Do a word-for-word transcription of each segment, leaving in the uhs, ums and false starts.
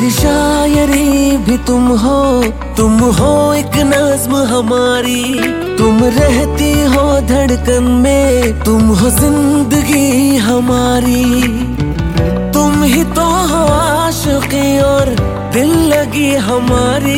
मेरी शायरी भी तुम हो, तुम हो एक नज़्म हमारी। तुम रहती हो धड़कन में, तुम हो जिंदगी हमारी। तुम ही तो हो आशिकी और दिल लगी हमारी।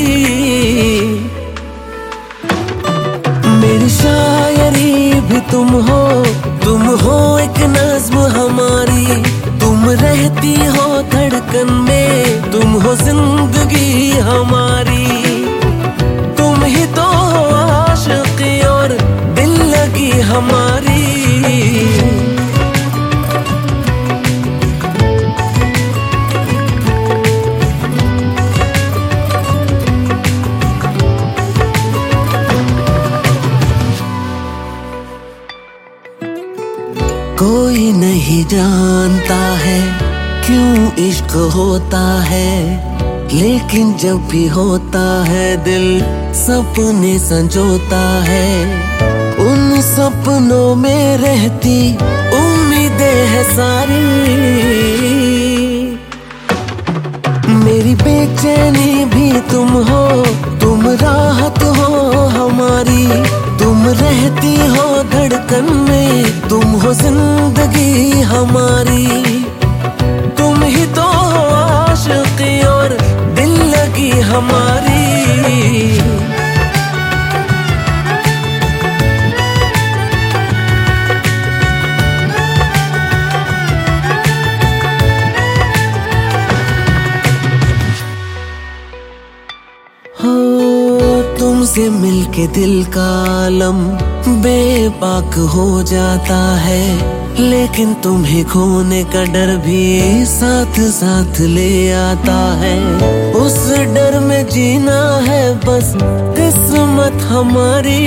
मेरी शायरी भी तुम हो, तुम हो एक नज़्म हमारी। तुम रहती हो धड़कन में, तुम हो जिंदगी हमारी। तुम ही तो हो आशिकी और दिल लगी हमारी। कोई नहीं जानता है क्यों इश्क होता है, लेकिन जब भी होता है दिल सपने संजोता है। उन सपनों में रहती उम्मीदें हैं सारी। मेरी बेचैनी भी तुम हो, तुम राहत हो हमारी। तुम रहती हो धड़कन में, तुम हो जिंदगी हमारी। तुम ही तो हो आशिकी और दिल लगी हमारी। तुमसे मिलके दिल का आलम बेबाक हो जाता है, लेकिन तुम्हें खोने का डर भी साथ साथ ले आता है। उस डर में जीना है बस किस्मत हमारी।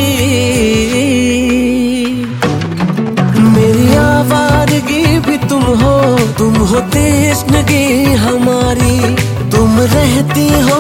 मेरी आवारगी भी तुम हो, तुम हो तृष्णगी हमारी। तुम रहती हो